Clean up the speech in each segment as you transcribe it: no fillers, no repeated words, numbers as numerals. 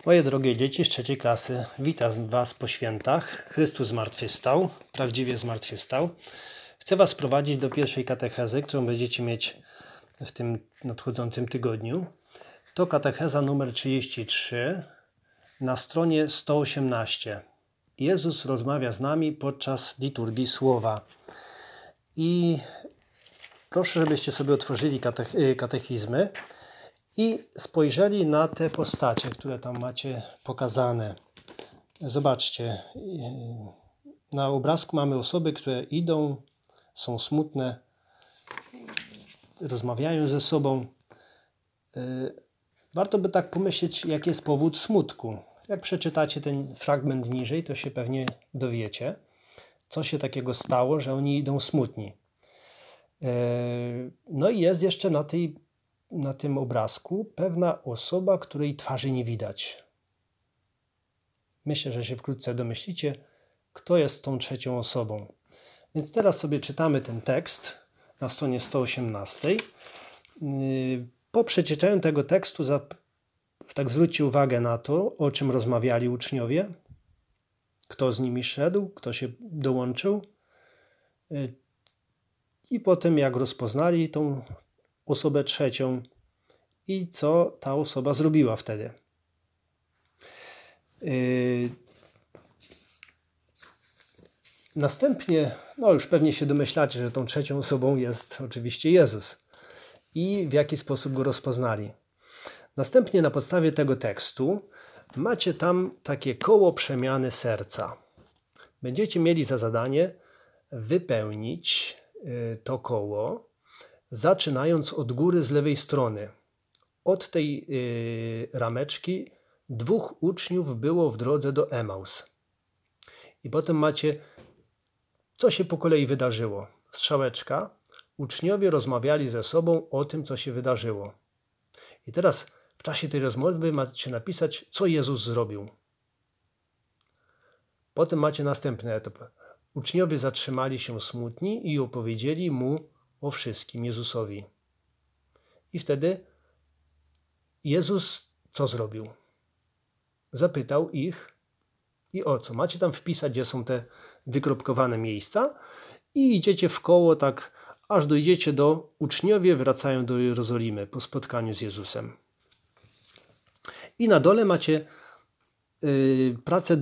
Moje drogie dzieci z trzeciej klasy, witam Was po świętach. Chrystus zmartwychwstał, prawdziwie zmartwychwstał. Chcę Was prowadzić do pierwszej katechezy, którą będziecie mieć w tym nadchodzącym tygodniu. To katecheza numer 33 na stronie 118. Jezus rozmawia z nami podczas liturgii słowa. I proszę, żebyście sobie otworzyli katechizmy i spojrzeli na te postacie, które tam macie pokazane. Zobaczcie, na obrazku mamy osoby, które idą, są smutne, rozmawiają ze sobą. Warto by tak pomyśleć, jaki jest powód smutku. Jak przeczytacie ten fragment niżej, to się pewnie dowiecie, co się takiego stało, że oni idą smutni. No i jest jeszcze na tym obrazku pewna osoba, której twarzy nie widać. Myślę, że się wkrótce domyślicie, kto jest tą trzecią osobą. Więc teraz sobie czytamy ten tekst na stronie 118. Po przeczytaniu tego tekstu tak zwróćcie uwagę na to, o czym rozmawiali uczniowie, kto z nimi szedł, kto się dołączył i potem jak rozpoznali tą osobę trzecią i co ta osoba zrobiła wtedy. Następnie, już pewnie się domyślacie, że tą trzecią osobą jest oczywiście Jezus i w jaki sposób go rozpoznali. Następnie na podstawie tego tekstu macie tam takie koło przemiany serca. Będziecie mieli za zadanie wypełnić to koło, zaczynając od góry z lewej strony. Od tej rameczki 2 uczniów było w drodze do Emaus. I potem macie, co się po kolei wydarzyło. Strzałeczka. Uczniowie rozmawiali ze sobą o tym, co się wydarzyło. I teraz w czasie tej rozmowy macie napisać, co Jezus zrobił. Potem macie następny etap. Uczniowie zatrzymali się smutni i opowiedzieli mu o wszystkim Jezusowi. I wtedy Jezus co zrobił? Zapytał ich i o co? Macie tam wpisać, gdzie są te wykropkowane miejsca i idziecie w koło tak, aż dojdziecie do uczniowie wracają do Jerozolimy po spotkaniu z Jezusem. I na dole macie pracę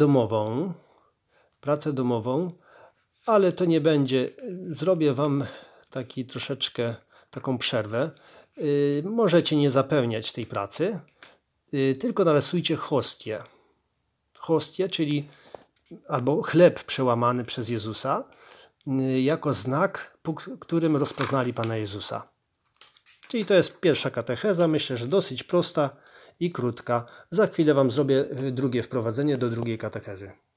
domową, ale to nie będzie. Zrobię Wam taką przerwę. Możecie nie zapełniać tej pracy, tylko narysujcie hostię. Hostię, czyli albo chleb przełamany przez Jezusa, jako znak, po którym rozpoznali Pana Jezusa. Czyli to jest pierwsza katecheza, myślę, że dosyć prosta i krótka. Za chwilę Wam zrobię drugie wprowadzenie do drugiej katechezy.